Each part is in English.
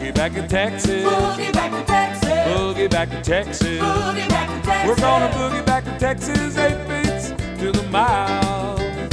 boogie back to Texas. Boogie back to Texas. Boogie back to Texas. Boogie back to Texas. We're gonna boogie back to Texas, 8 beats to the mile.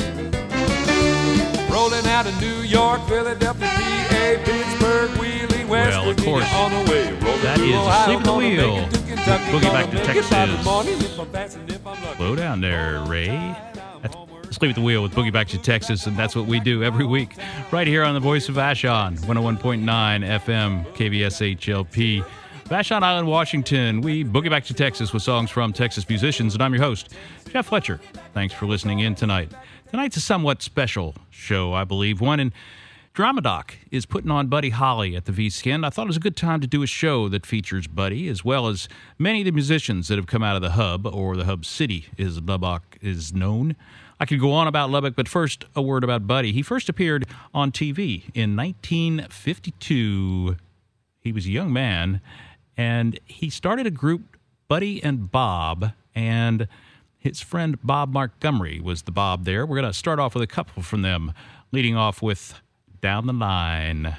Rolling out of New York, Philadelphia, PA, Pittsburgh, Wheeling, West Well, of Virginia, course, on the way. Rolling that through is Ohio, Asleep at the gonna make Wheel. it to Kentucky, Boogie gonna back to make it by the Texas. morning, if I'm fast and if I'm lucky. Slow down there, Ray. That's Sleep at the Wheel with Boogie Back to Texas, and that's what we do every week right here on the Voice of Vashon, 101.9 FM, KVSHLP. Vashon Island, Washington. We boogie back to Texas with songs from Texas musicians, and I'm your host, Jeff Fletcher. Thanks for listening in tonight. Tonight's a somewhat special show, I believe. One in DramaDoc is putting on Buddy Holly at the V-Skin. I thought it was a good time to do a show that features Buddy, as well as many of the musicians that have come out of the Hub, or the Hub City, as Lubbock is known. I could go on about Lubbock, but first, a word about Buddy. He first appeared on TV in 1952. He was a young man, and he started a group, Buddy and Bob, and his friend Bob Montgomery was the Bob there. We're going to start off with a couple from them, leading off with Down the Line.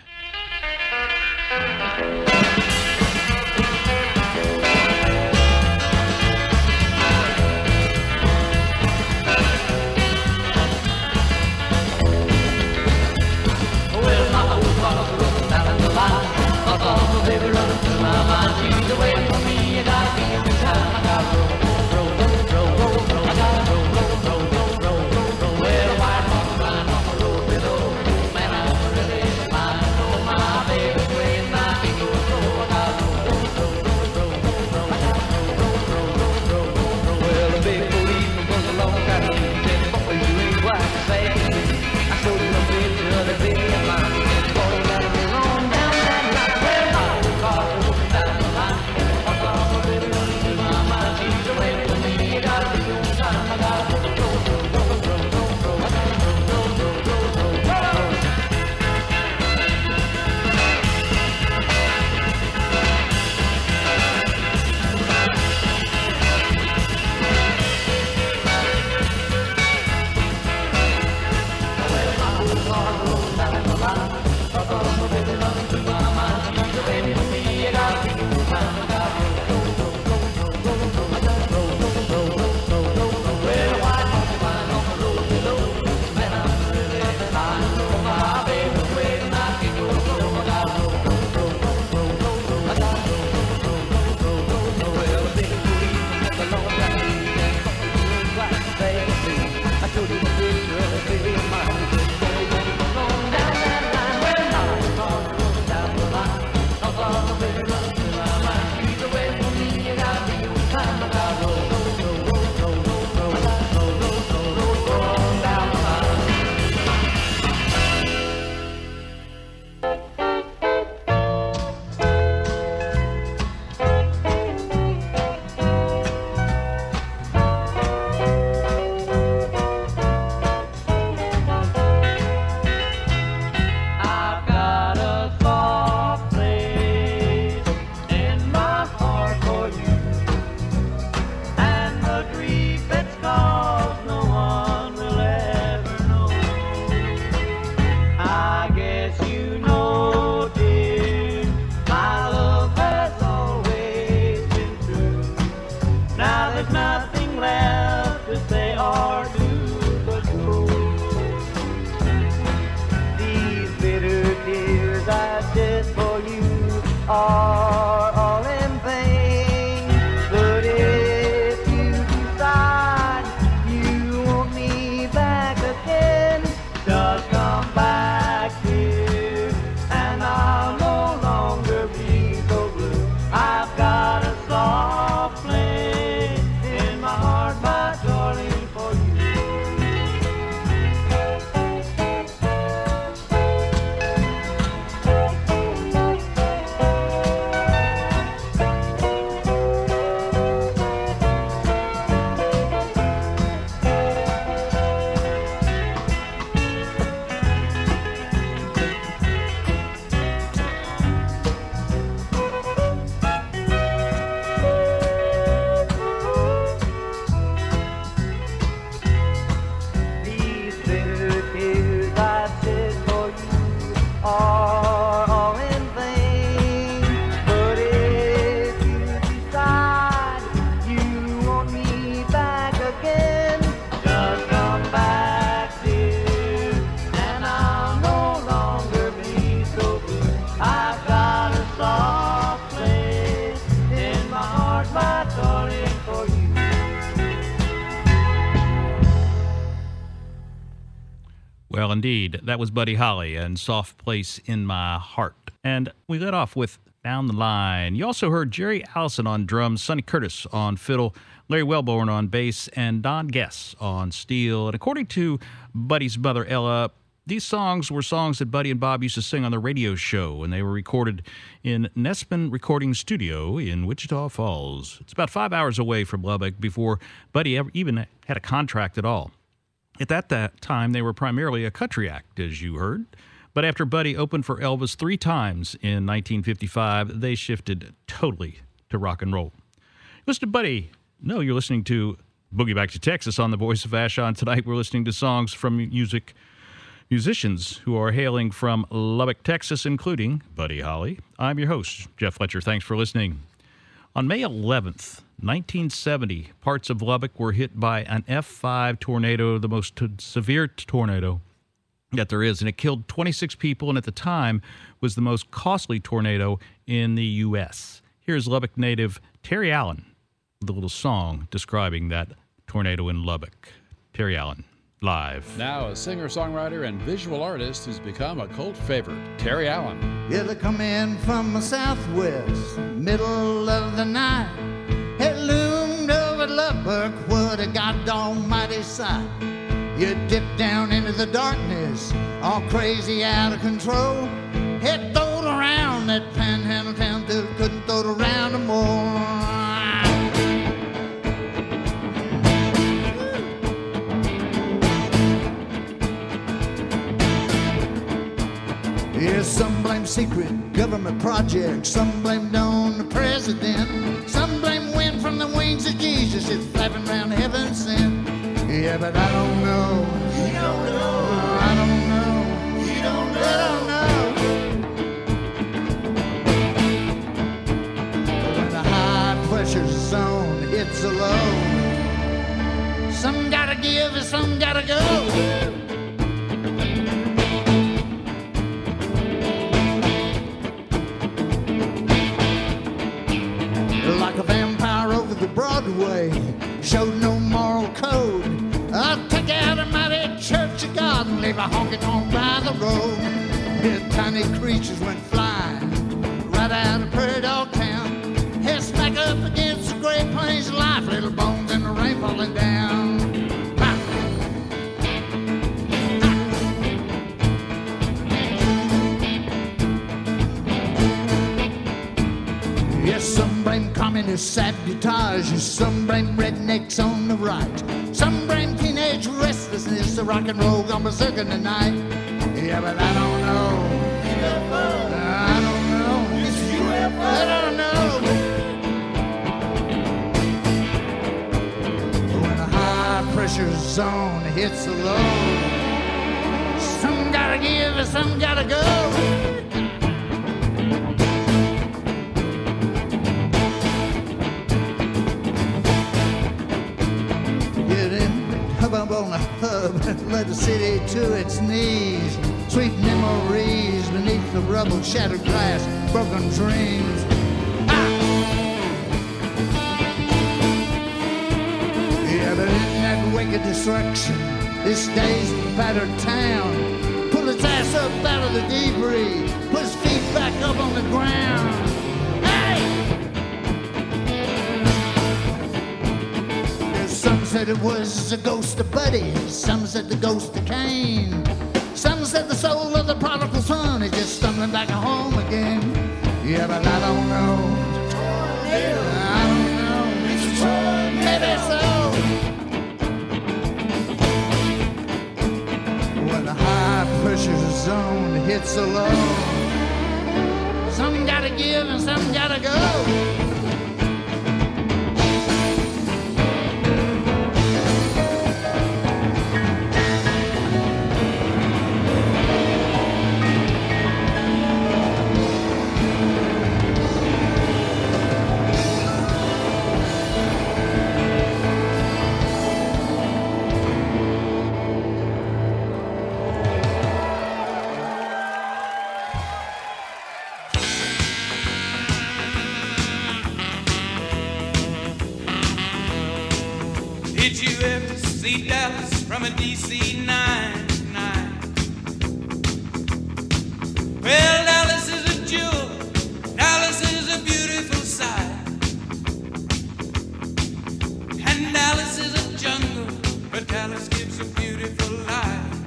Well, indeed, that was Buddy Holly and Soft Place in My Heart. And we led off with Down the Line. You also heard Jerry Allison on drums, Sonny Curtis on fiddle, Larry Wellborn on bass, and Don Guess on steel. And according to Buddy's mother, Ella, these songs were songs that Buddy and Bob used to sing on the radio show, and they were recorded in Nespin Recording Studio in Wichita Falls. It's about 5 hours away from Lubbock before Buddy ever even had a contract at all. At that time, they were primarily a country act, as you heard. But after Buddy opened for Elvis 3 times in 1955, they shifted totally to rock and roll. Listen to Buddy. No, you're listening to Boogie Back to Texas on the Voice of Vashon. Tonight we're listening to songs from musicians who are hailing from Lubbock, Texas, including Buddy Holly. I'm your host, Jeff Fletcher. Thanks for listening. On May 11th, 1970, parts of Lubbock were hit by an F5 tornado, the most severe tornado that there is, and it killed 26 people, and at the time was the most costly tornado in the U.S. Here's Lubbock native Terry Allen with a little song describing that tornado in Lubbock. Terry Allen, live. Now a singer-songwriter and visual artist who's become a cult favorite, Terry Allen. Yeah, they come in from the southwest, middle of the night. It loomed over Lubbock, what a god almighty sight. You dip down into the darkness, all crazy out of control. It throwed around that panhandle town till it couldn't throw it around no more. Yeah, some blame secret government projects, some blame on the president, some blame wind from the wings of Jesus, it's flapping round heaven sent. Yeah, but I don't know. You don't know. I don't know. You don't know. I don't know. When the high pressure zone hits a low, some gotta give and some gotta go. Like a vampire over the Broadway, showed no moral code. I'll take out a mighty church of God and leave a honky-tonk by the road. His tiny creatures went flying right out of Prairie Dog Town. Head smack up against the Great Plains of life, little bones in the rain falling down. Yes, some blame communist sabotage, some blame rednecks on the right, some blame teenage restlessness, the rock and roll gone berserk in the night. Yeah, but I don't know. UFO. I don't know. It's UFO. I don't know. When a high pressure zone hits the low, some gotta give and some gotta go. Hubbub on a hub led the city to its knees. Sweet memories beneath the rubble, shattered glass, broken dreams. Yeah, but in that wicked destruction, this day's battered town pulled its ass up out of the debris, put its feet back up on the ground. Some said it was a ghost of Buddy, some said the ghost of Cain, some said the soul of the prodigal son is just stumbling back home again. Yeah, but I don't know. I don't know. Maybe so. When the high pressure zone hits a low, some gotta give and some gotta go. Did you ever see Dallas from a DC 9? Well, Dallas is a jewel, Dallas is a beautiful sight, and Dallas is a jungle, but Dallas gives a beautiful life.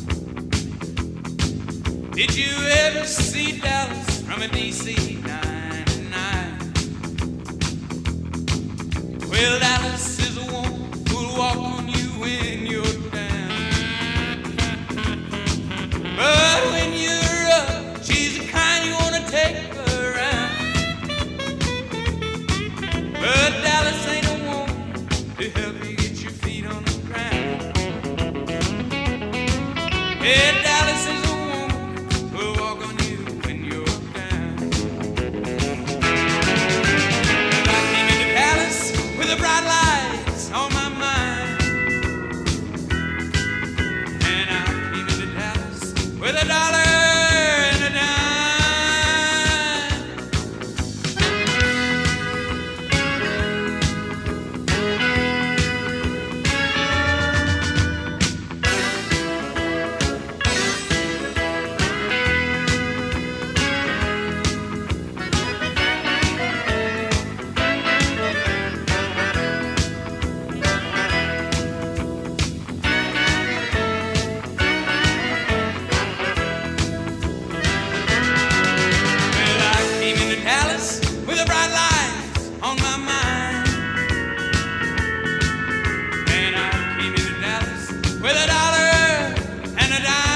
Did you ever see Dallas from a DC 99? Well, Dallas is a woman who'll walk on you when you're down, but when you're up, she's the kind you want to take her around. But Dallas ain't a woman to help you get your feet on the ground. Yeah, Dallas is a woman who'll walk on you when you're down. Well, I came into Dallas with the bright lights on my mind, and I came into Dallas with a dollar and a dime. Well, I came into Dallas with the bright lights on my mind, and I came into Dallas with a dollar and a dime.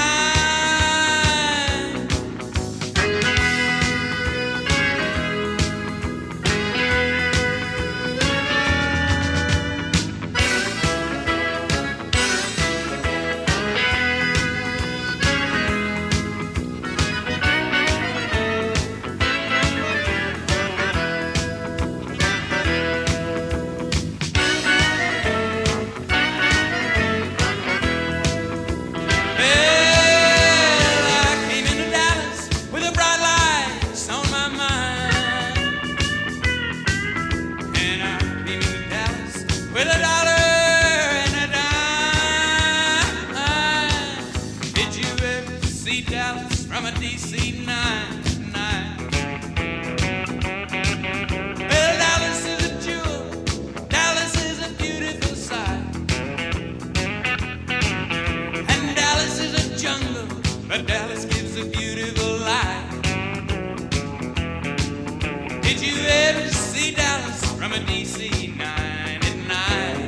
Well, I came into Dallas with the bright lights on my mind, and I came into Dallas with a dollar and a dime. Did you ever see Dallas from a DC 99? Well, Dallas is a jewel, Dallas is a beautiful sight, and Dallas is a jungle, but Dallas gives a beautiful life. Did you ever see Dallas from a DC 99?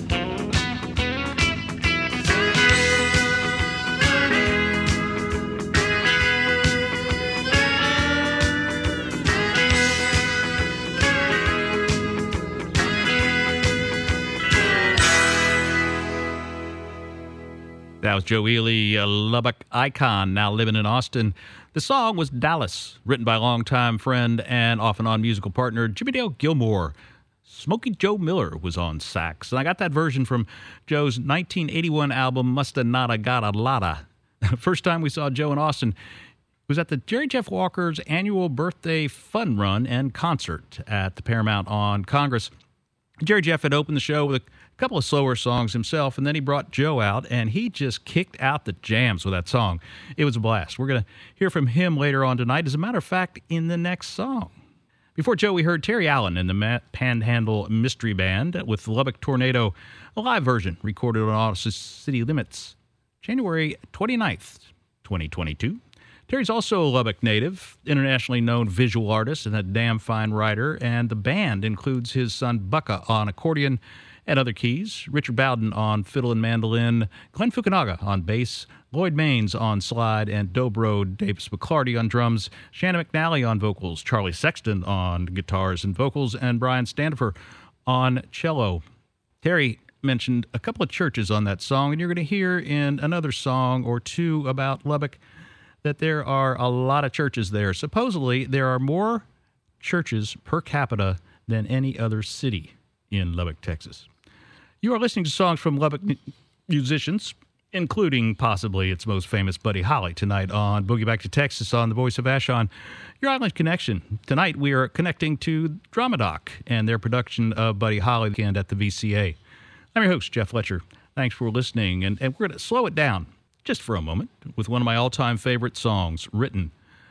That was Joe Ely, a Lubbock icon, now living in Austin. The song was Dallas, written by longtime friend and off and on musical partner Jimmy Dale Gilmore. Smokey Joe Miller was on sax, and I got that version from Joe's 1981 album Musta Nada Gotta Lotta. First time we saw Joe in Austin was at the Jerry Jeff Walker's annual birthday fun run and concert at the Paramount on Congress. Jerry Jeff had opened the show with a couple of slower songs himself, and then he brought Joe out, and he just kicked out the jams with that song. It was a blast. We're going to hear from him later on tonight, as a matter of fact, in the next song. Before Joe, we heard Terry Allen and the Panhandle Mystery Band with the Lubbock Tornado, a live version recorded on Austin City Limits, January 29th, 2022. Terry's also a Lubbock native, internationally known visual artist and a damn fine writer, and the band includes his son Bucka on accordion and other keys, Richard Bowden on fiddle and mandolin, Glenn Fukunaga on bass, Lloyd Maines on slide, and dobro Davis McClarty on drums, Shannon McNally on vocals, Charlie Sexton on guitars and vocals, and Brian Standifer on cello. Terry mentioned a couple of churches on that song, and you're going to hear in another song or two about Lubbock that there are a lot of churches there. Supposedly, there are more churches per capita than any other city in Lubbock, Texas. You are listening to songs from Lubbock musicians, including possibly its most famous Buddy Holly, tonight on Boogie Back to Texas on the Voice of Vashon, your Island Connection. Tonight we are connecting to Dramadoc and their production of Buddy Holly weekend at the VCA. I'm your host, Jeff Fletcher. Thanks for listening, and we're going to slow it down just for a moment with one of my all-time favorite songs written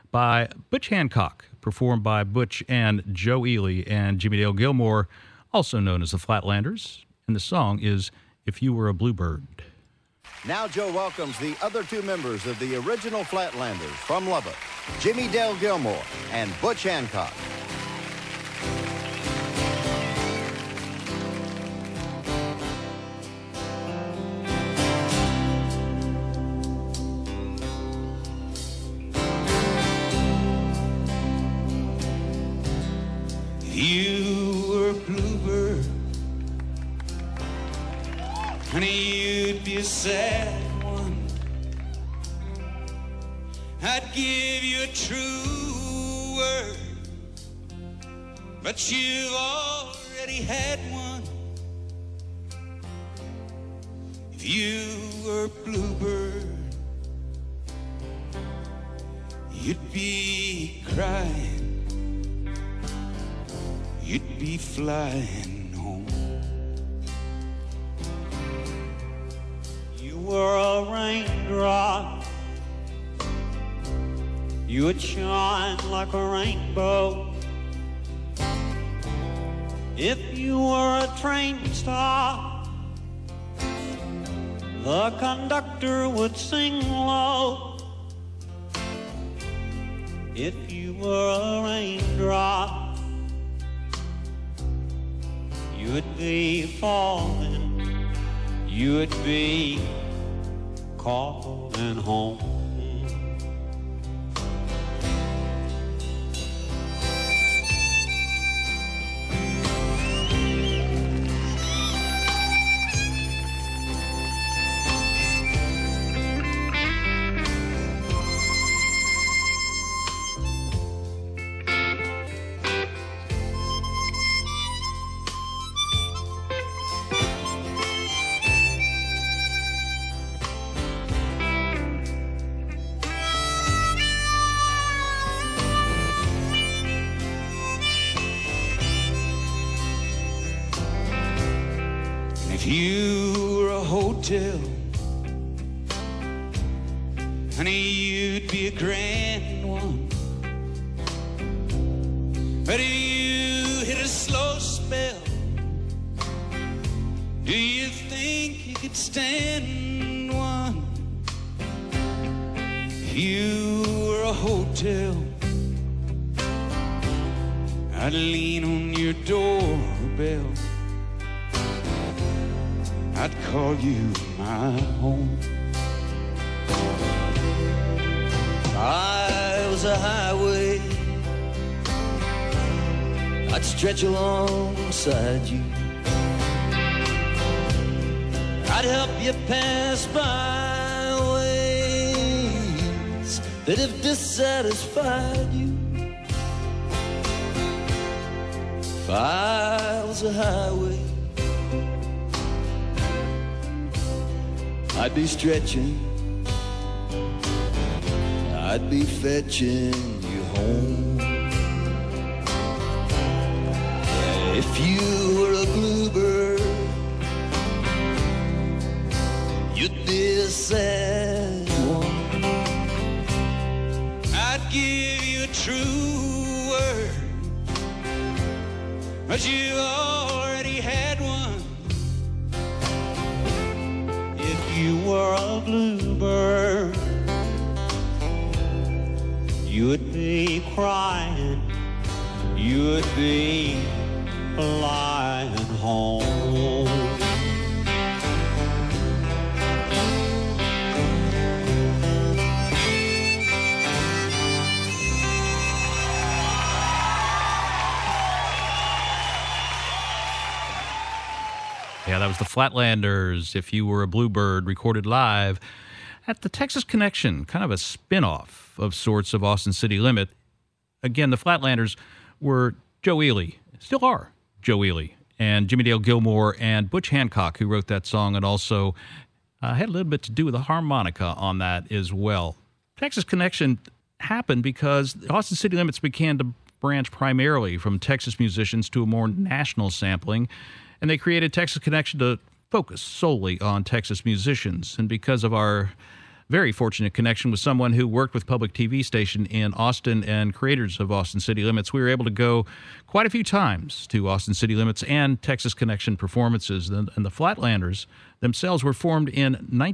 by Butch Hancock, performed by Butch and Joe Ely and Jimmy Dale Gilmore, also known as the Flatlanders. And the song is If You Were a Bluebird. Now Joe welcomes the other two members of the original Flatlanders from Lubbock, Jimmy Dale Gilmore and Butch Hancock. You were a bluebird, honey, you'd be a sad one. I'd give you a true word, but you've already had one. If you were a bluebird, you'd be crying, you'd be flying home. You were a raindrop, you would shine like a rainbow. If you were a train stop, the conductor would sing low. If you were a raindrop, you would be falling, you would be calling home. If you were a hotel, honey, you'd be a grand one. But if you hit a slow spell, do you think you could stand one? If you were a hotel, I'd lean on your doorbell, I'd call you my home. I was a highway, I'd stretch alongside you. I'd help you pass by ways that have dissatisfied you. If I was a highway, I'd be stretching, I'd be fetching you home. If you were a bluebird, you'd be a sad one. I'd give you a true word, but you already had one. You were a bluebird, you would be crying, you would be flying home. Yeah, that was the Flatlanders, If You Were a Bluebird, recorded live at the Texas Connection, kind of a spin-off of sorts of Austin City Limit. Again, the Flatlanders were Joe Ely, still are Joe Ely, and Jimmy Dale Gilmore and Butch Hancock, who wrote that song and also had a little bit to do with the harmonica on that as well. Texas Connection happened because Austin City Limits began to branch primarily from Texas musicians to a more national sampling, and they created Texas Connection to focus solely on Texas musicians. And because of our very fortunate connection with someone who worked with public TV station in Austin and creators of Austin City Limits. We were able to go quite a few times to Austin City Limits and Texas Connection performances. And the Flatlanders themselves were formed in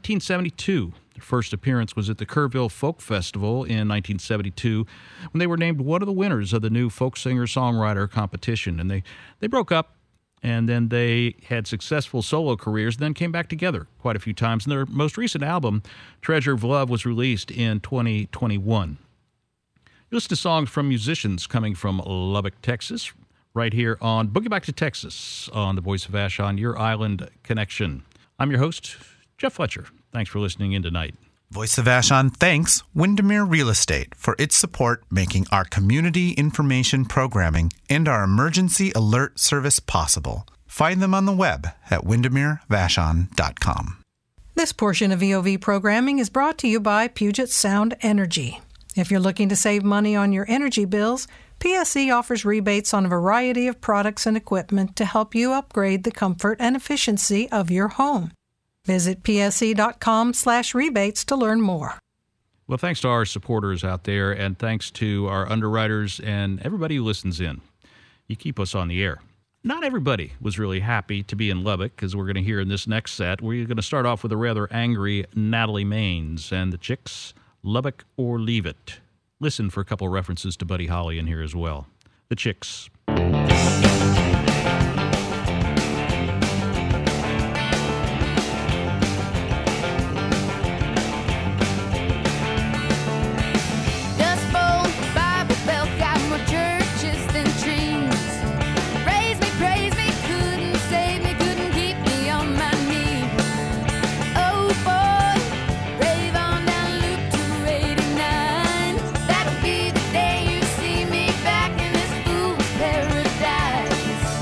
1972. Their first appearance was at the Kerrville Folk Festival in 1972 when they were named one of the winners of the new folk singer-songwriter competition. And they broke up, and then they had successful solo careers, and then came back together quite a few times. And their most recent album, Treasure of Love, was released in 2021. You listen to songs from musicians coming from Lubbock, Texas, right here on Boogie Back to Texas on the Voice of Vashon, your island connection. I'm your host, Jeff Fletcher. Thanks for listening in tonight. Voice of Vashon thanks Windermere Real Estate for its support making our community information programming and our emergency alert service possible. Find them on the web at windermerevashon.com. This portion of VOV programming is brought to you by Puget Sound Energy. If you're looking to save money on your energy bills, PSE offers rebates on a variety of products and equipment to help you upgrade the comfort and efficiency of your home. Visit pse.com/rebates to learn more. Well, thanks to our supporters out there, and thanks to our underwriters and everybody who listens in. You keep us on the air. Not everybody was really happy to be in Lubbock, as we're going to hear in this next set. We're going to start off with a rather angry Natalie Maines and the Chicks, Lubbock or Leave It. Listen for a couple references to Buddy Holly in here as well. The Chicks. That'll be the day you see me back in this fool's paradise.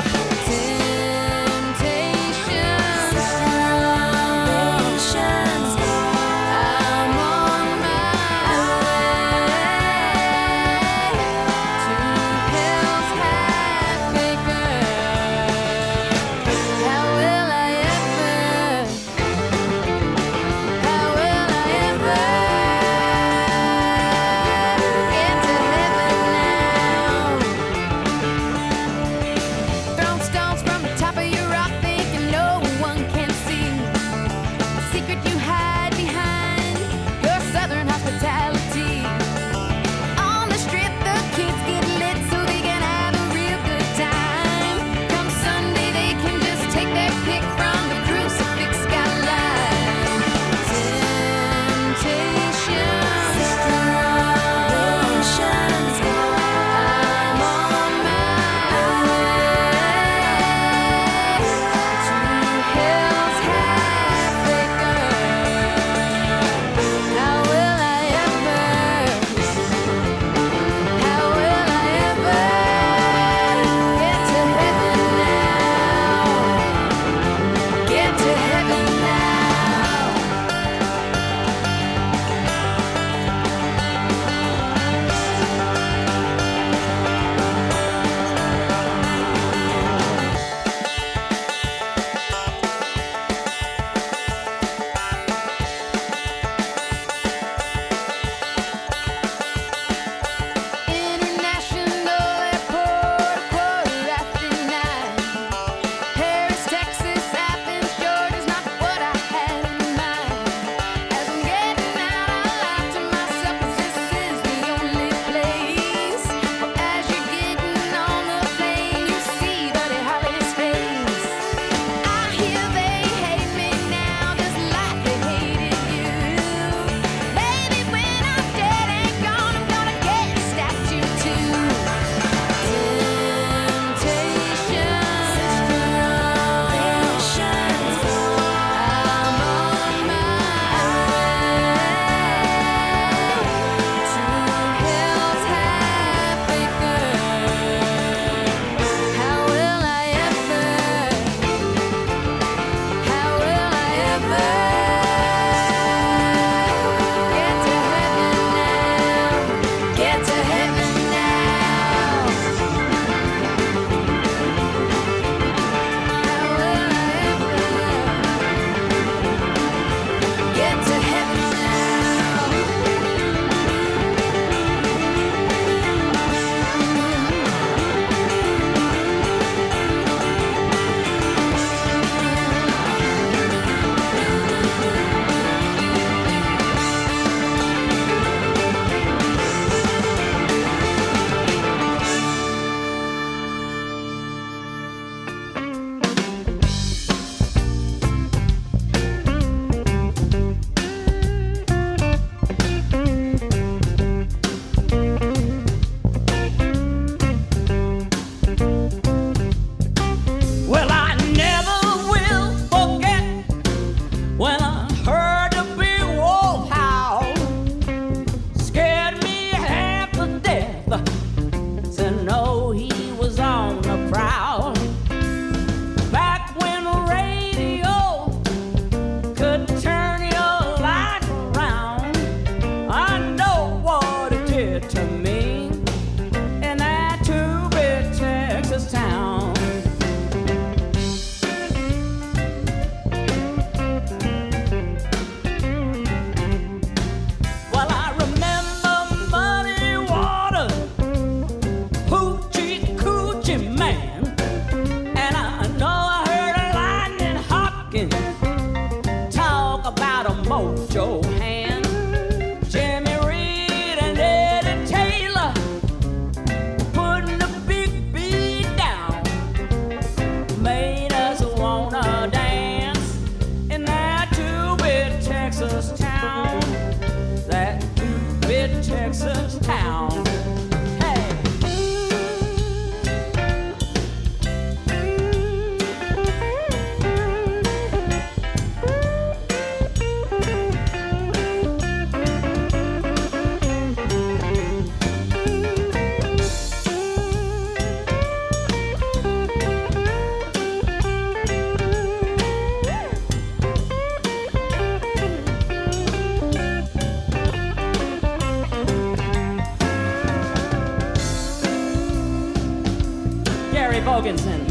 Gary Vogensen.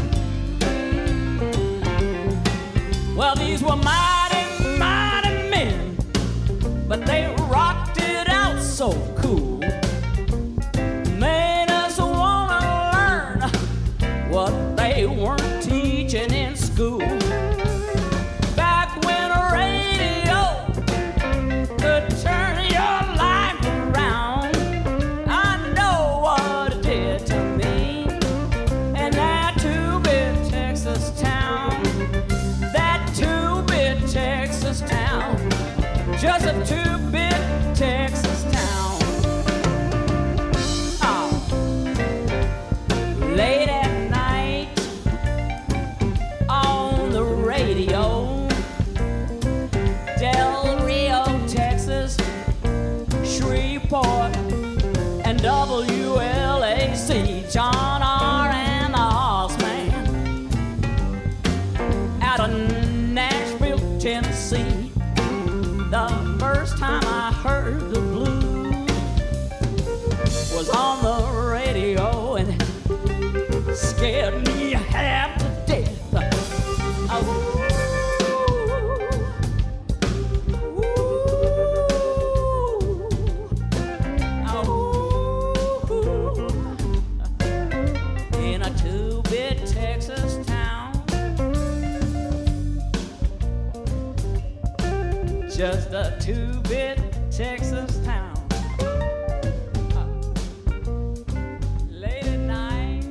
Well, these were mighty, mighty men, but they rocked it out so cool. Made us want to learn what they weren't teaching in school. Back when a radio could turn your life around, I know what it did to me. And that 2-bit Texas town, that 2-bit Texas town, just a 2-bit Texas town. Oh. Late at night on the radio, Del Rio, Texas, Shreveport, and WLAC, John R. and the Hossman, out of Nashville, Tennessee. The first time I heard the blues was on the radio, and it scared me half to death. In a 2-bit Texas town, just a 2-bit Texas town. Late at night.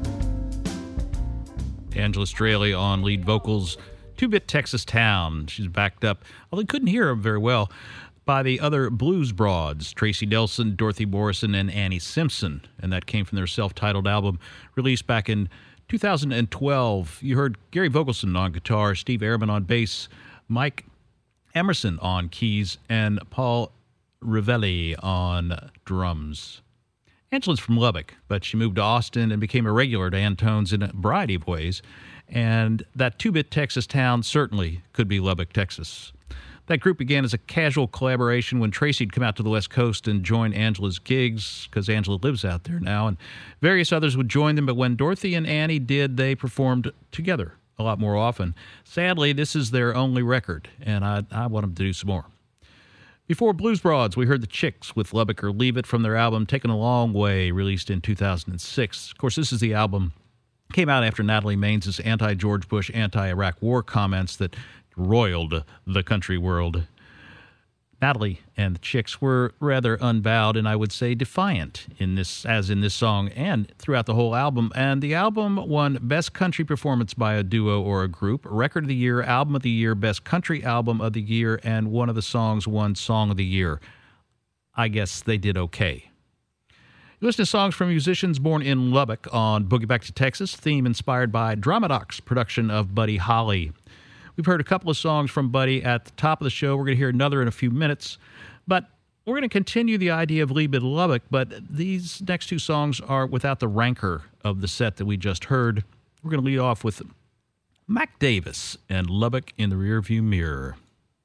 Angela Straley on lead vocals, 2-bit Texas Town. She's backed up, although I couldn't hear her very well, by the other blues broads, Tracy Nelson, Dorothy Morrison, and Annie Simpson. And that came from their self-titled album released back in 2012. You heard Gary Vogelson on guitar, Steve Ehrman on bass, Mike Emerson on keys, and Paul Rivelli on drums. Angela's from Lubbock, but she moved to Austin and became a regular at Antone's in a variety of ways. And that 2-bit Texas town certainly could be Lubbock, Texas. That group began as a casual collaboration when Tracy'd come out to the West Coast and join Angela's gigs, because Angela lives out there now, and various others would join them. But when Dorothy and Annie did, they performed together a lot more often. Sadly, this is their only record, and I want them to do some more. Before Blues Broads, we heard the Chicks with Lubbock or Leave It from their album Taken a Long Way, released in 2006. Of course, this is the album came out after Natalie Maines' anti-George Bush, anti-Iraq war comments that roiled the country world. Natalie and the Chicks were rather unbowed and I would say defiant in this song and throughout the whole album. And the album won Best Country Performance by a Duo or a Group, Record of the Year, Album of the Year, Best Country Album of the Year, and one of the songs won Song of the Year. I guess they did okay. You listen to songs from musicians born in Lubbock on Boogie Back to Texas, theme inspired by Dramadox production of Buddy Holly. We've heard a couple of songs from Buddy at the top of the show. We're going to hear another in a few minutes. But we're going to continue the idea of Leave It Lubbock, but these next two songs are without the rancor of the set that we just heard. We're going to lead off with Mac Davis and Lubbock in the Rearview Mirror.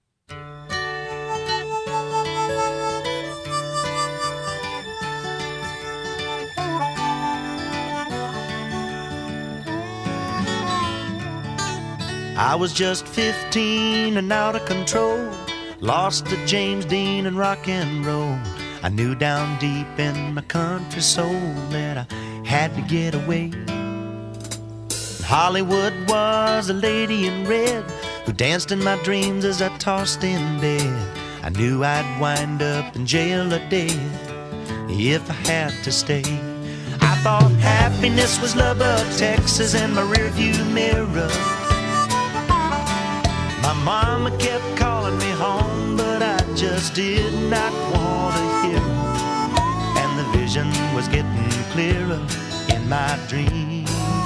I was just 15 and out of control, lost to James Dean and rock and roll. I knew down deep in my country soul that I had to get away. Hollywood was a lady in red who danced in my dreams as I tossed in bed. I knew I'd wind up in jail or dead if I had to stay. I thought happiness was Lubbock, Texas, and my rearview mirror. My mama kept calling me home, but I just did not want to hear her. And the vision was getting clearer in my dreams.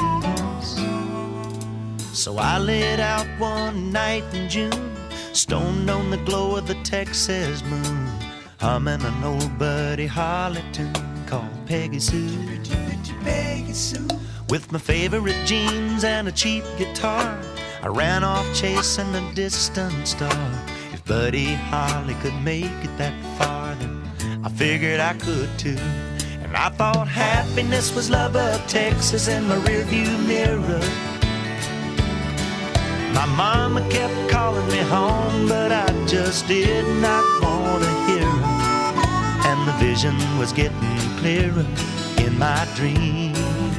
So I lit out one night in June, stoned on the glow of the Texas moon, humming an old Buddy Holly tune called Peggy Sue. Peggy Sue. With my favorite jeans and a cheap guitar, I ran off chasing a distant star. If Buddy Holly could make it that far, then I figured I could too. And And I thought happiness was Lubbock, Texas in my rearview mirror. My mama kept calling me home, but I just did not want to hear her. And the vision was getting clearer in my dreams.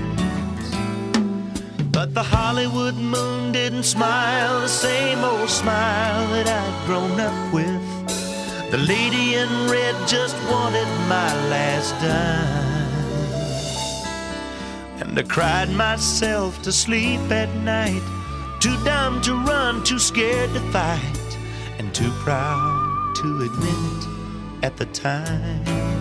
But the Hollywood moon didn't smile the same old smile that I'd grown up with. The lady in red just wanted my last dime. And I cried myself to sleep at night, too dumb to run, too scared to fight, and too proud to admit it at the time.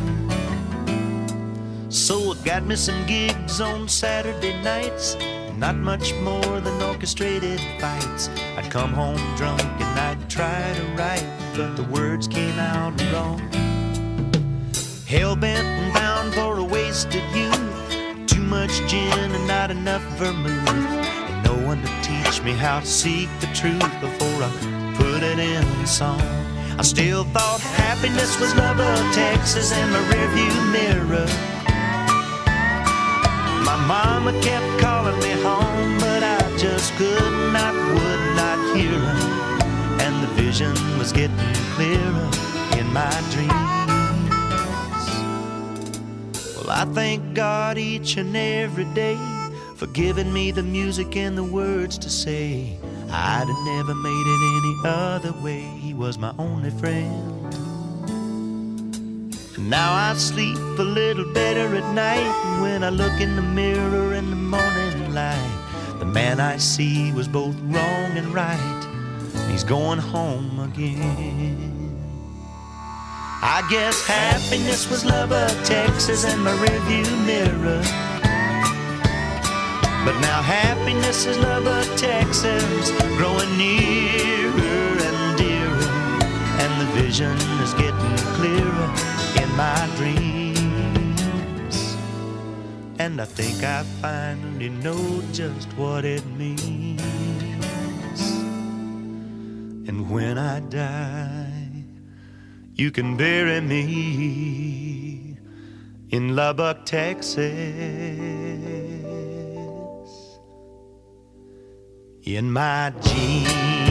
So I got me some gigs on Saturday nights, not much more than orchestrated fights. I'd come home drunk and I'd try to write, but the words came out wrong. Hell-bent and bound for a wasted youth, too much gin and not enough vermouth, and no one to teach me how to seek the truth before I put it in song. I still thought happiness was Lubbock, Texas in my rearview mirror. My mama kept calling me home, but I just could not, would not hear her. And the vision was getting clearer in my dreams. Well, I thank God each and every day for giving me the music and the words to say. I'd have never made it any other way. He was my only friend. Now I sleep a little better at night, and when I look in the mirror in the morning light, the man I see was both wrong and right. He's going home again. I guess happiness was Lubbock, Texas in my rearview mirror. But now happiness is Lubbock, Texas, growing nearer and dearer, and the vision is getting clearer in my dreams. And I think I finally know just what it means. And when I die, you can bury me in Lubbock, Texas, in my jeans.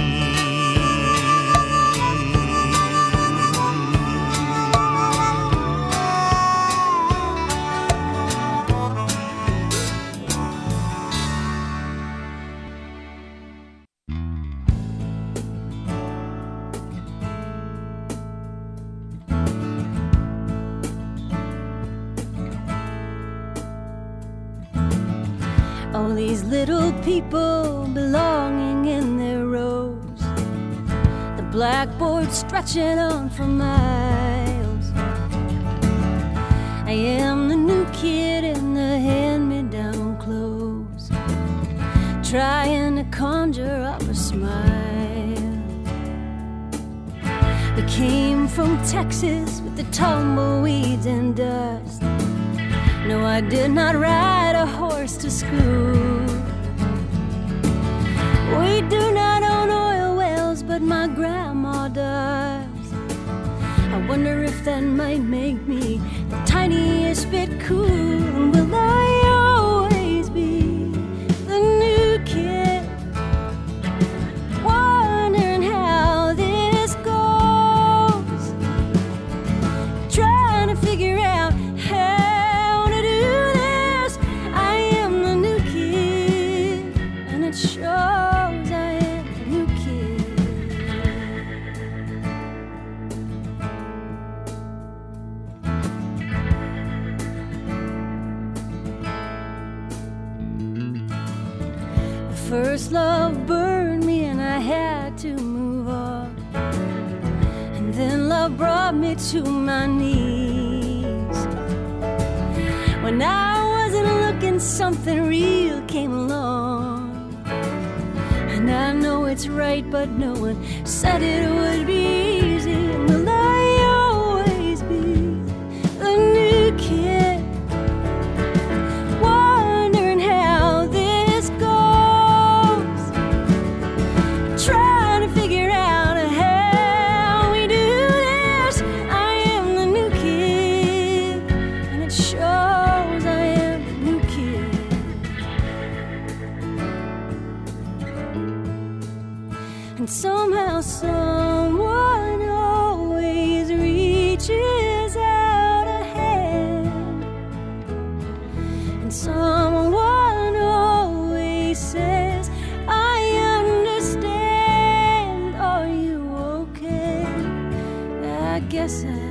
All these little people belonging in their rows, the blackboard stretching on for miles. I am the new kid in the hand-me-down clothes, trying to conjure up a smile. We came from Texas with the tumbleweeds and dust. No, I did not ride a horse to school. We do not own oil wells, but my grandma does. I wonder if that might make me the tiniest bit cool. Will I always be the new kid, wondering how this goes, trying to figure out how shows I am a new kid. First love burned me and I had to move on, and then love brought me to my knees. When I wasn't looking, something real came along. And I know it's right, but no one said it would be easy. Will I always be the new kid, wondering how this goes, trying to figure out how we do this. I am the new kid, and it shows. And somehow someone always reaches out a hand, and someone always says, I understand. Are you okay? I guess I am.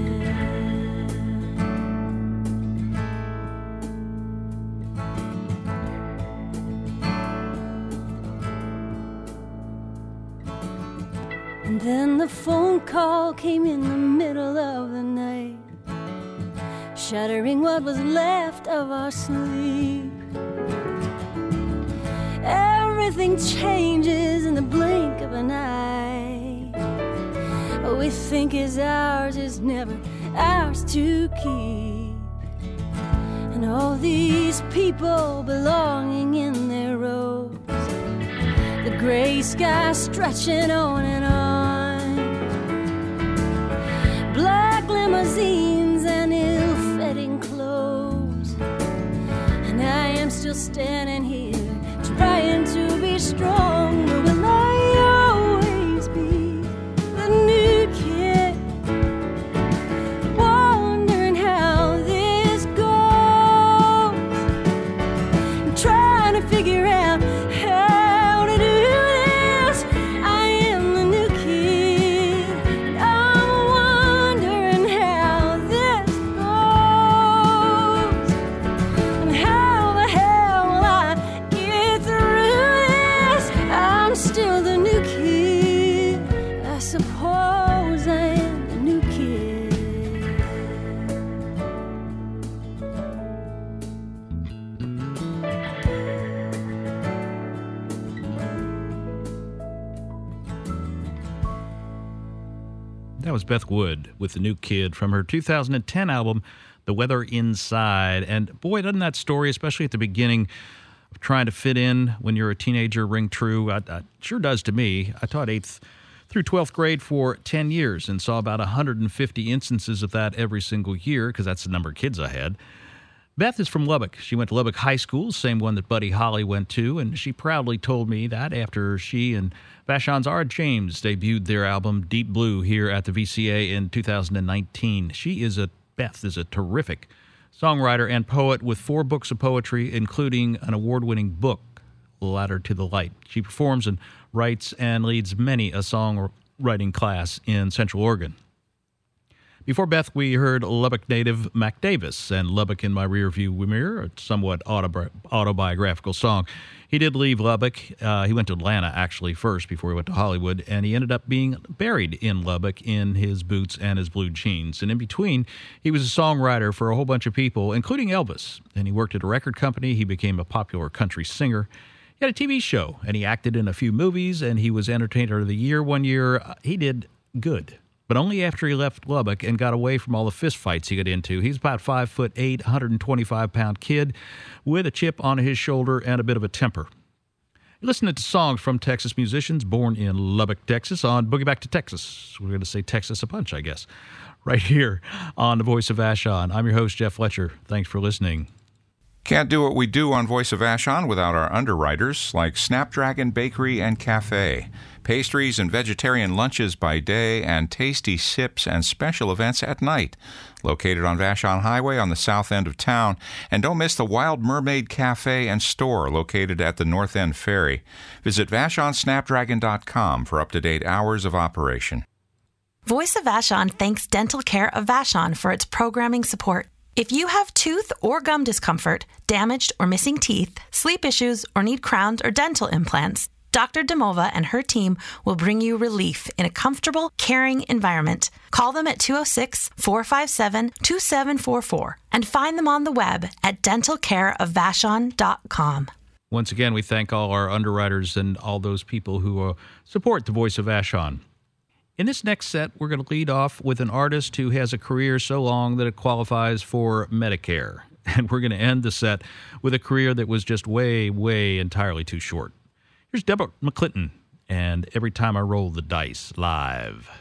And then the phone call came in the middle of the night, shattering what was left of our sleep. Everything changes in the blink of an eye. What we think is ours is never ours to keep. And all these people belonging in their robes, the gray sky stretching on and on, black limousines and ill-fitting clothes, and I am still standing here trying to be strong. But will I always be the new kid, wondering how this goes, and trying to figure out how to do this? I am the new kid, and I'm wondering how this goes, and how the hell will I get through this? I'm still the new kid. I suppose I am the new kid. That was Beth Wood with The New Kid from her 2010 album, The Weather Inside. And boy, doesn't that story, especially at the beginning, of trying to fit in when you're a teenager, ring true. It sure does to me. I taught 8th through 12th grade for 10 years and saw about 150 instances of that every single year, because that's the number of kids I had. Beth is from Lubbock. She went to Lubbock High School, same one that Buddy Holly went to, and she proudly told me that after she and Vashon's Ara James debuted their album Deep Blue here at the VCA in 2019. Beth is a terrific songwriter and poet with 4 books of poetry, including an award-winning book, Ladder to the Light. She performs and writes and leads many a songwriting class in Central Oregon. Before Beth, we heard Lubbock native Mac Davis and Lubbock in My Rearview Mirror, a somewhat autobiographical song. He did leave Lubbock. He went to Atlanta, actually, first before he went to Hollywood, and he ended up being buried in Lubbock in his boots and his blue jeans. And in between, he was a songwriter for a whole bunch of people, including Elvis. And he worked at a record company. He became a popular country singer. He had a TV show, and he acted in a few movies, and he was Entertainer of the Year one year. He did good, but only after he left Lubbock and got away from all the fist fights he got into. He's about 5'8", 125-pound kid with a chip on his shoulder and a bit of a temper. You're listening to songs from Texas musicians born in Lubbock, Texas on Boogie Back to Texas. We're going to say Texas a bunch, I guess, right here on The Voice of Vashon. I'm your host, Jeff Fletcher. Thanks for listening. Can't do what we do on Voice of Vashon without our underwriters like Snapdragon Bakery and Cafe. Pastries and vegetarian lunches by day and tasty sips and special events at night. Located on Vashon Highway on the south end of town. And don't miss the Wild Mermaid Cafe and store located at the North End Ferry. Visit VashonSnapdragon.com for up-to-date hours of operation. Voice of Vashon thanks Dental Care of Vashon for its programming support. If you have tooth or gum discomfort, damaged or missing teeth, sleep issues, or need crowns or dental implants, Dr. Demova and her team will bring you relief in a comfortable, caring environment. Call them at 206-457-2744 and find them on the web at dentalcareofvashon.com. Once again, we thank all our underwriters and all those people who support the Voice of Vashon. In this next set, we're going to lead off with an artist who has a career so long that it qualifies for Medicare. And we're going to end the set with a career that was just way, way entirely too short. Here's Deborah McClinton and Every Time I Roll the Dice live.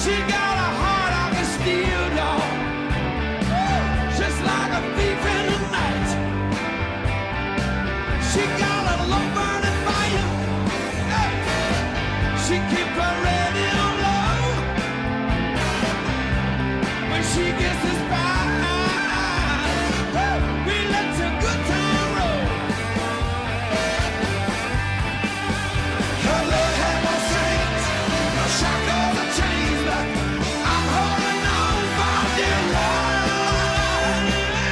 She got a heart like a steel dog, just like a thief in the night. She got a love burning fire. She keep her ready on low. When she gets this fire, we let the good time roll. Her love had no strings, no shackles or chains, but I'm holding on for dear life.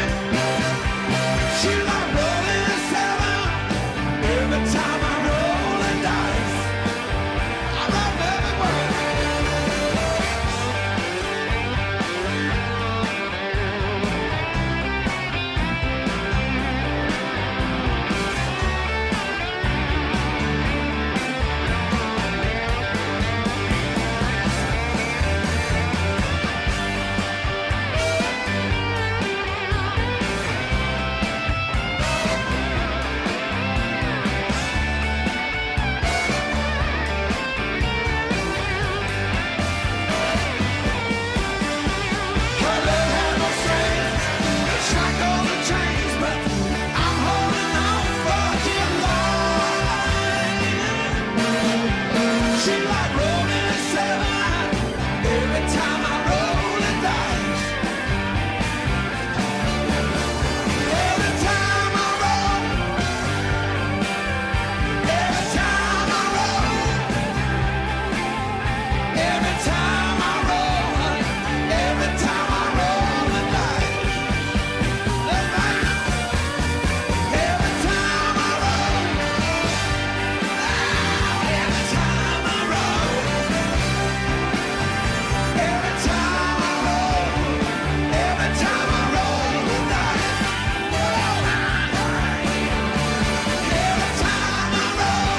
She like rolling a seven every time I roll the dice. I love every word. Her love had no strings, no shackles or chains, but I'm holding on for dear life. She like rolling a seven every time I roll the dice. Every time I roll, every time I roll, every time I roll, every time I roll the dice. Every time I roll, every time I roll, every time I roll, every time I roll the dice. Every time I roll,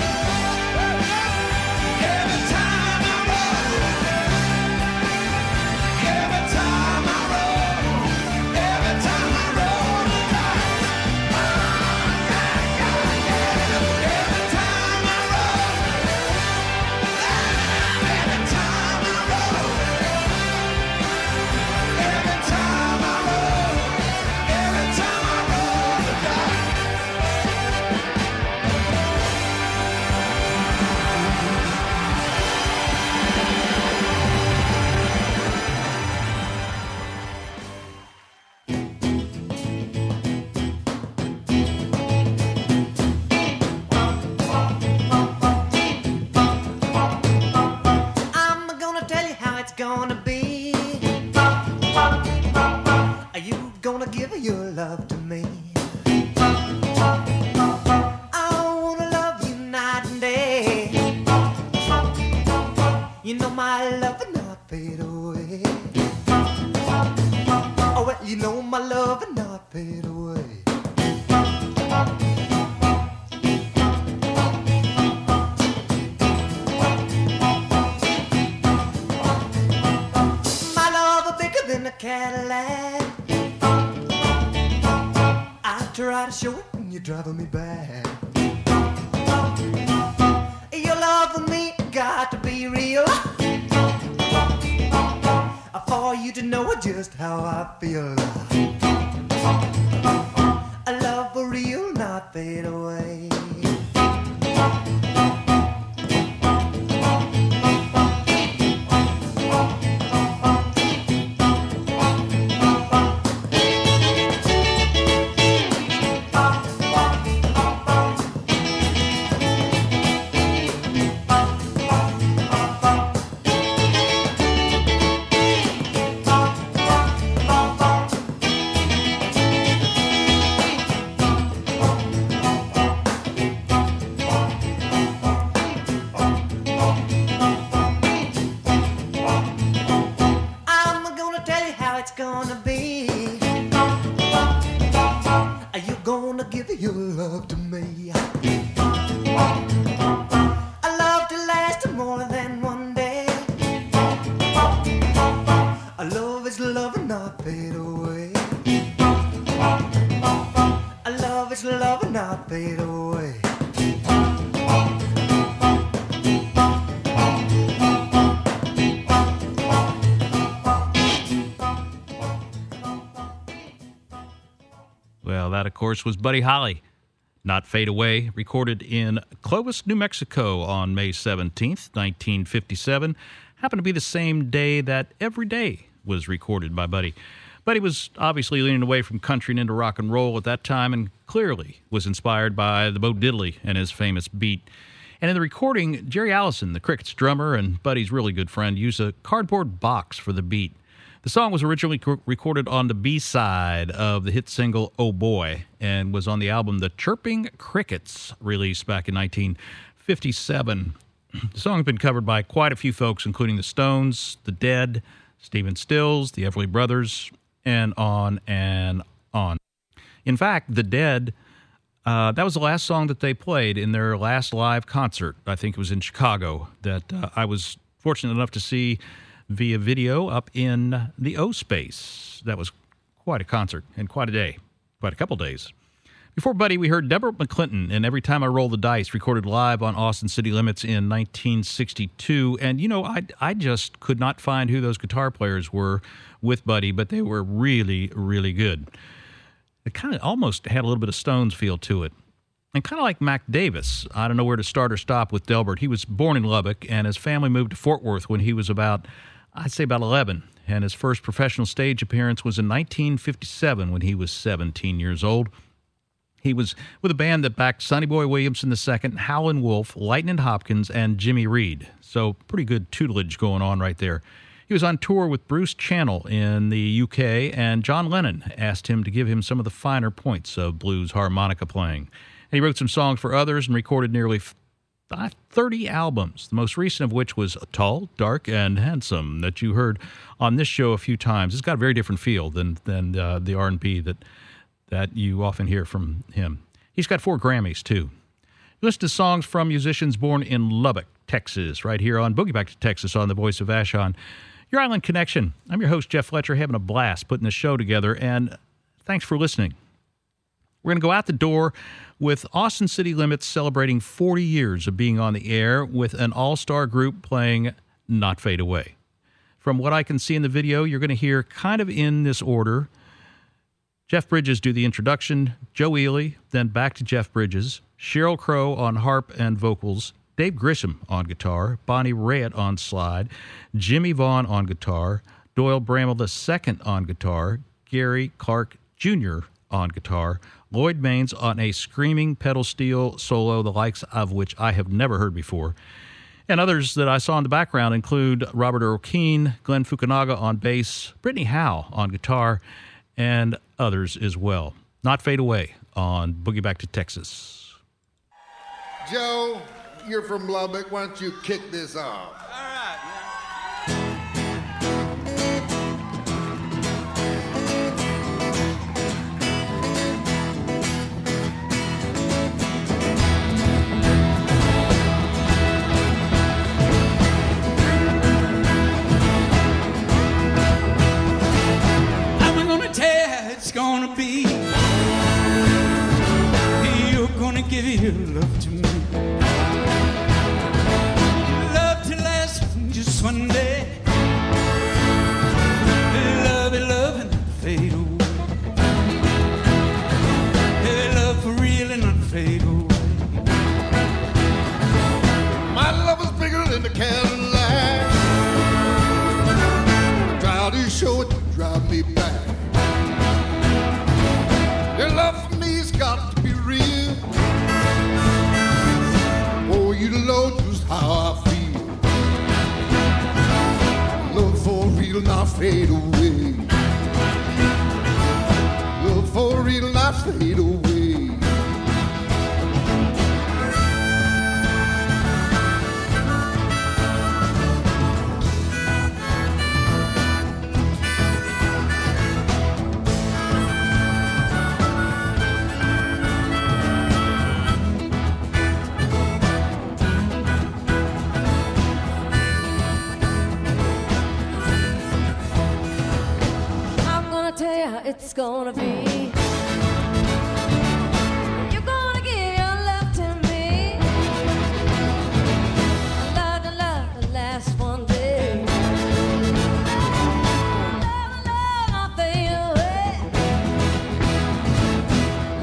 every time I roll, every time I roll, every time I roll the dice. Every time I roll, every time I roll, every time I roll, every time I roll the dice. I'm gonna tell you how it's gonna be. Are you gonna give your love to me? I wanna love you night and day. You know my love will not fade away. Oh, well, you know my love will not fade away. My love is bigger than a Cadillac. I try to show it and you're driving me back. Your love for me got to be real, for you to know just how I feel. A love for real, not fade away. that, of course, was Buddy Holly. Not Fade Away, recorded in Clovis, New Mexico on May 17th, 1957. Happened to be the same day that Every Day was recorded by Buddy. Buddy was obviously leaning away from country and into rock and roll at that time and clearly was inspired by the Bo Diddley and his famous beat. And in the recording, Jerry Allison, the Crickets drummer and Buddy's really good friend, used a cardboard box for the beat. The song was originally recorded on the B-side of the hit single Oh Boy and was on the album The Chirping Crickets, released back in 1957. The song has been covered by quite a few folks, including the Stones, the Dead, Stephen Stills, the Everly Brothers, and on and on. In fact, the Dead, that was the last song that they played in their last live concert. I think it was in Chicago that I was fortunate enough to see via video up in the O Space. That was quite a concert and quite a day, quite a couple days. Before Buddy, we heard Deborah McClinton and Every Time I Roll the Dice, recorded live on Austin City Limits in 1962. And, you know, I just could not find who those guitar players were with Buddy, but they were really, really good. It kind of almost had a little bit of Stones feel to it. And kind of like Mac Davis, I don't know where to start or stop with Delbert. He was born in Lubbock, and his family moved to Fort Worth when he was about 11. And his first professional stage appearance was in 1957 when he was 17 years old. He was with a band that backed Sonny Boy Williamson II, Howlin' Wolf, Lightnin' Hopkins, and Jimmy Reed. So pretty good tutelage going on right there. He was on tour with Bruce Channel in the UK, and John Lennon asked him to give him some of the finer points of blues harmonica playing. And he wrote some songs for others and recorded nearly 30 albums, the most recent of which was Tall, Dark, and Handsome that you heard on this show a few times. It's got a very different feel than the R&B that you often hear from him. He's got 4 Grammys, too. Listen to songs from musicians born in Lubbock, Texas, right here on Boogie Back to Texas on the Voice of Vashon. Your Island Connection. I'm your host, Jeff Fletcher, having a blast putting this show together, and thanks for listening. We're going to go out the door with Austin City Limits celebrating 40 years of being on the air with an all-star group playing Not Fade Away. From what I can see in the video, you're going to hear kind of in this order. Jeff Bridges do the introduction, Joe Ely, then back to Jeff Bridges, Sheryl Crow on harp and vocals, Dave Grisham on guitar, Bonnie Raitt on slide, Jimmy Vaughn on guitar, Doyle Bramall II on guitar, Gary Clark Jr. on guitar, Lloyd Maines on a screaming pedal steel solo, the likes of which I have never heard before. And others that I saw in the background include Robert Earl Keen, Glenn Fukunaga on bass, Brittany Howe on guitar, and others as well. Not Fade Away on Boogie Back to Texas. Joe, you're from Lubbock. Why don't you kick this off? It's gonna be, you're gonna give your love to me, love to last just one day, love and fade away, love for real and not fade away. My love is bigger than the Cadillac. I try to show it to drive me back. Your love for me's got to be real. Oh, you know just how I feel. Love for real, not fade away. Love for real, not fade away. It's gonna be, you're gonna give your love to me, love to last one day, love not fade away,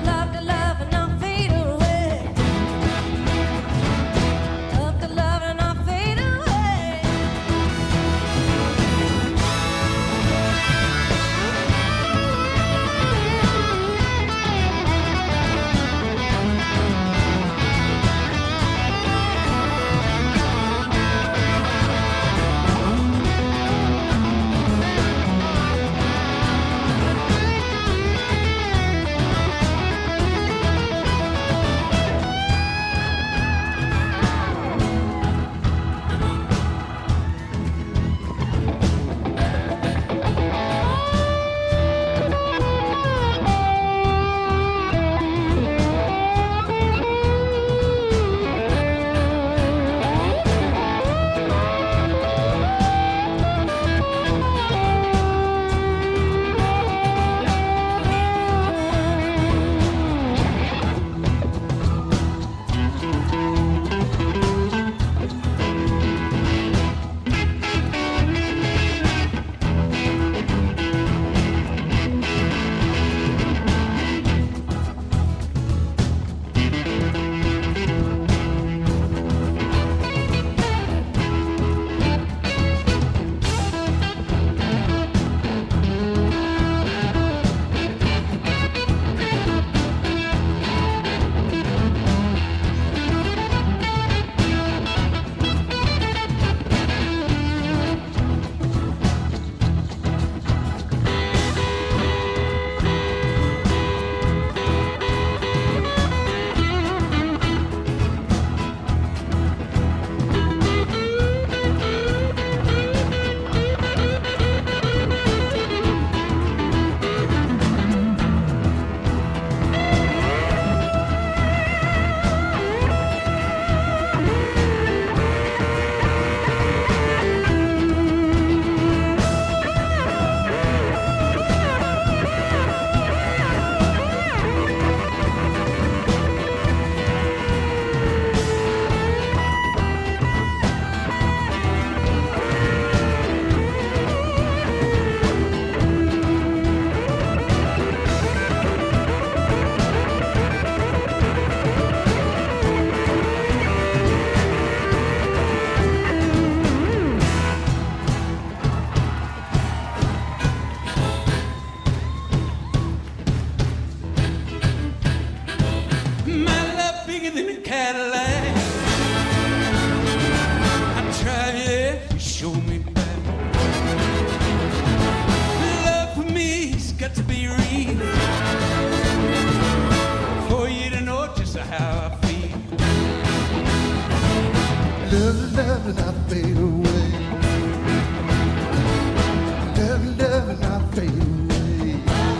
love, not fade away. Love, not fade away.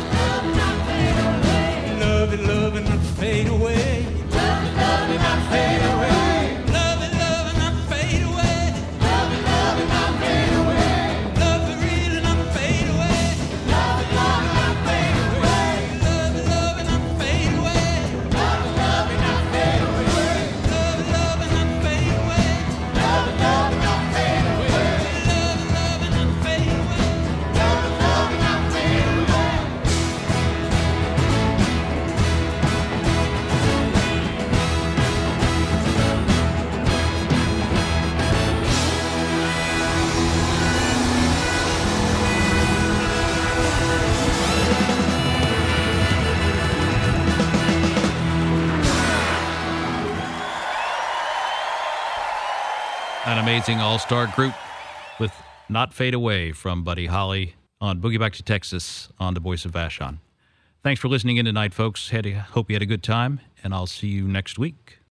Love and love and not fade away. Love and not fade away. Love and love and not fade away. Love and love and not fade away. Love and real and not fade away. Love and love and not fade away. Love and love and not fade away. Love and love and not fade away. Love and love and not fade away. Love and love and not fade away. Love and love and not fade away. Love and love and not fade away. An amazing all-star group with Not Fade Away from Buddy Holly on Boogie Back to Texas on the Voice of Vashon. Thanks for listening in tonight, folks. Hope you had a good time, and I'll see you next week.